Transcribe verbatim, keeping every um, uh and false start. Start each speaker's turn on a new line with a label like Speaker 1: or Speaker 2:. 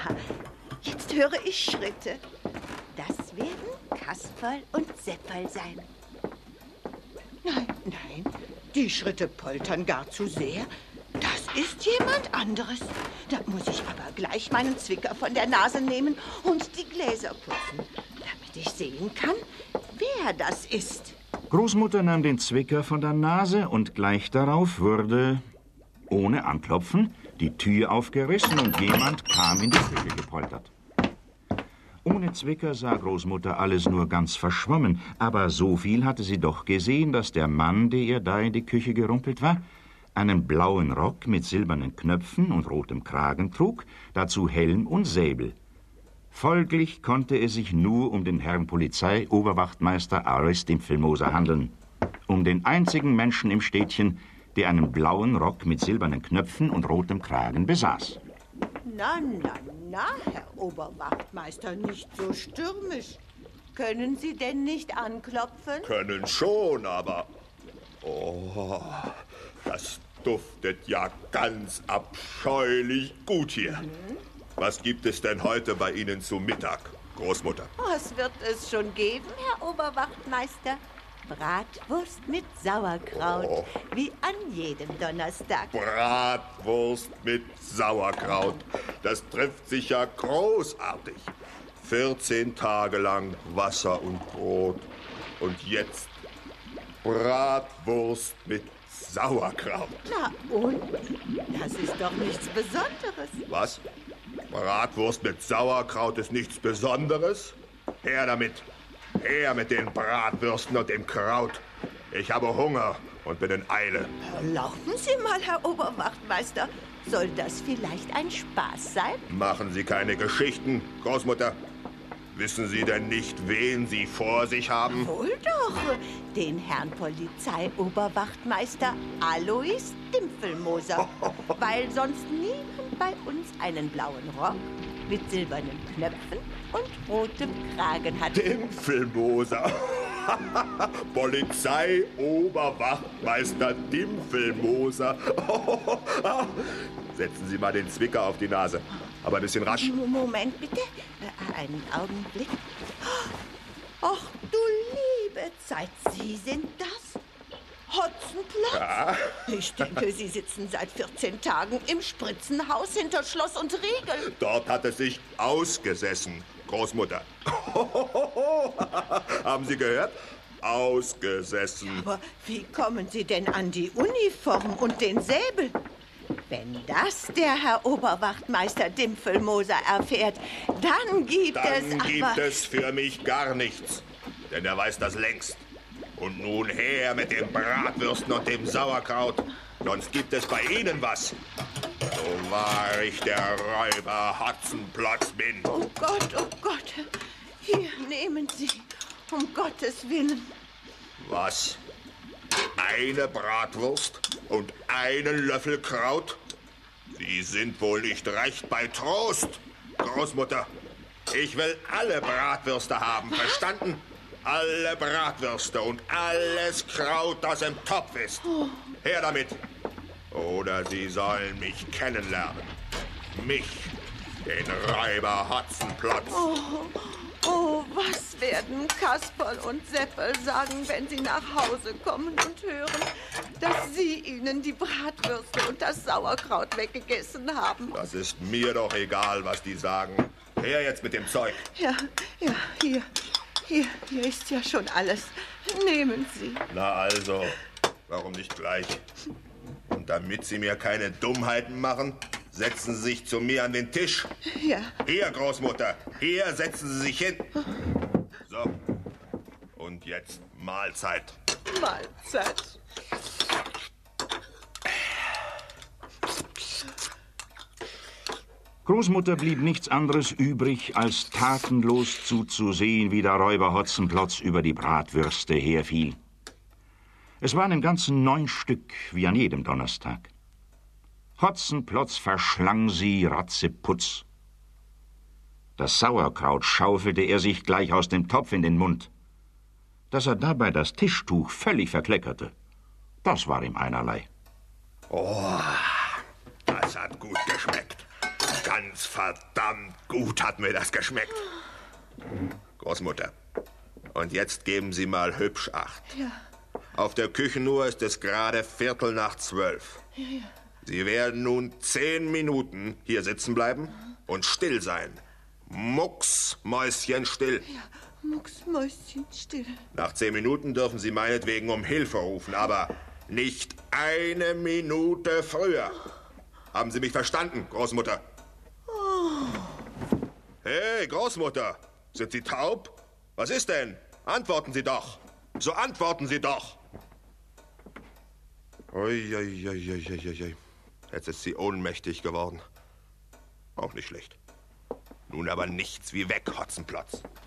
Speaker 1: jetzt höre ich Schritte. Das werden Kasperl und Sepperl sein. Nein, nein, die Schritte poltern gar zu sehr. Das ist jemand anderes. Da muss ich aber gleich meinen Zwicker von der Nase nehmen und die Gläser putzen, damit ich sehen kann, wer das ist.
Speaker 2: Großmutter nahm den Zwicker von der Nase und gleich darauf wurde, ohne Anklopfen, die Tür aufgerissen und jemand kam in die Küche gepoltert. Ohne Zwicker sah Großmutter alles nur ganz verschwommen, aber so viel hatte sie doch gesehen, dass der Mann, der ihr da in die Küche gerumpelt war, einen blauen Rock mit silbernen Knöpfen und rotem Kragen trug, dazu Helm und Säbel. Folglich konnte es sich nur um den Herrn Polizeioberwachtmeister Alois Dimpfelmoser handeln, um den einzigen Menschen im Städtchen, der einen blauen Rock mit silbernen Knöpfen und rotem Kragen besaß.
Speaker 1: Na, na, na, Herr Oberwachtmeister, nicht so stürmisch. Können Sie denn nicht anklopfen?
Speaker 3: Können schon, aber... Oh, das duftet ja ganz abscheulich gut hier. Mhm. Was gibt es denn heute bei Ihnen zu Mittag, Großmutter?
Speaker 1: Was wird es schon geben, Herr Oberwachtmeister? Bratwurst mit Sauerkraut, oh. Wie an jedem Donnerstag.
Speaker 3: Bratwurst mit Sauerkraut, das trifft sich ja großartig. vierzehn Tage lang Wasser und Brot und jetzt Bratwurst mit Sauerkraut.
Speaker 1: Na und? Das ist doch nichts Besonderes.
Speaker 3: Was? Bratwurst mit Sauerkraut ist nichts Besonderes? Her damit! Her mit den Bratwürsten und dem Kraut. Ich habe Hunger und bin in Eile.
Speaker 1: Erlauben Sie mal, Herr Oberwachtmeister. Soll das vielleicht ein Spaß sein?
Speaker 3: Machen Sie keine Geschichten, Großmutter. Wissen Sie denn nicht, wen Sie vor sich haben?
Speaker 1: Wohl doch, den Herrn Polizeioberwachtmeister Alois Dimpfelmoser. Weil sonst niemand bei uns einen blauen Rock mit silbernen Knöpfen und rotem Kragen hat.
Speaker 3: Dimpfelmoser. Polizeioberwachtmeister Dimpfelmoser. Setzen Sie mal den Zwicker auf die Nase. Aber ein bisschen rasch.
Speaker 1: Moment, bitte. Einen Augenblick. Ach, du liebe Zeit. Sie sind das? Hotzenplotz?
Speaker 3: Ja.
Speaker 1: Ich denke, Sie sitzen seit vierzehn Tagen im Spritzenhaus hinter Schloss und Riegel.
Speaker 3: Dort hat es sich ausgesessen, Großmutter. Haben Sie gehört? Ausgesessen.
Speaker 1: Aber wie kommen Sie denn an die Uniform und den Säbel? Wenn das der Herr Oberwachtmeister Dimpfelmoser erfährt, dann gibt
Speaker 3: dann
Speaker 1: es
Speaker 3: Dann gibt
Speaker 1: aber...
Speaker 3: es für mich gar nichts, denn er weiß das längst. Und nun her mit den Bratwürsten und dem Sauerkraut, sonst gibt es bei Ihnen was. So wahr ich der Räuber Hotzenplotz bin.
Speaker 1: Oh Gott, oh Gott, hier nehmen Sie, um Gottes Willen.
Speaker 3: Was? Eine Bratwurst und einen Löffel Kraut? Sie sind wohl nicht recht bei Trost, Großmutter. Ich will alle Bratwürste haben, verstanden? Alle Bratwürste und alles Kraut, das im Topf ist. Her damit. Oder Sie sollen mich kennenlernen. Mich, den Räuber Hotzenplotz.
Speaker 1: Oh, oh, was werden Kasperl und Sepperl sagen, wenn sie nach Hause kommen und hören, dass Sie ihnen die Bratwürste und das Sauerkraut weggegessen haben?
Speaker 3: Das ist mir doch egal, was die sagen. Her jetzt mit dem Zeug.
Speaker 1: Ja, ja, hier. Hier, hier ist ja schon alles. Nehmen Sie.
Speaker 3: Na also, warum nicht gleich? Und damit Sie mir keine Dummheiten machen, setzen Sie sich zu mir an den Tisch.
Speaker 1: Ja.
Speaker 3: Hier, Großmutter, hier setzen Sie sich hin. So, und jetzt Mahlzeit.
Speaker 1: Mahlzeit.
Speaker 2: Großmutter blieb nichts anderes übrig, als tatenlos zuzusehen, wie der Räuber Hotzenplotz über die Bratwürste herfiel. Es waren im Ganzen neun Stück, wie an jedem Donnerstag. Hotzenplotz verschlang sie ratzeputz. Das Sauerkraut schaufelte er sich gleich aus dem Topf in den Mund. Dass er dabei das Tischtuch völlig verkleckerte, das war ihm einerlei.
Speaker 3: Oh, das hat gut geschmeckt. Ganz verdammt gut hat mir das geschmeckt. Großmutter, und jetzt geben Sie mal hübsch Acht.
Speaker 1: Ja.
Speaker 3: Auf der Küchenuhr ist es gerade Viertel nach zwölf.
Speaker 1: Ja, ja.
Speaker 3: Sie werden nun zehn Minuten hier sitzen bleiben und still sein. Mucksmäuschenstill.
Speaker 1: Ja, mucksmäuschenstill.
Speaker 3: Nach zehn Minuten dürfen Sie meinetwegen um Hilfe rufen, aber nicht eine Minute früher. Haben Sie mich verstanden, Großmutter?
Speaker 1: Oh.
Speaker 3: Hey, Großmutter, sind Sie taub? Was ist denn? Antworten Sie doch. So antworten Sie doch. Ui, ui, ui, ui, ui, ui. Jetzt ist sie ohnmächtig geworden. Auch nicht schlecht. Nun aber nichts wie weg, Hotzenplotz.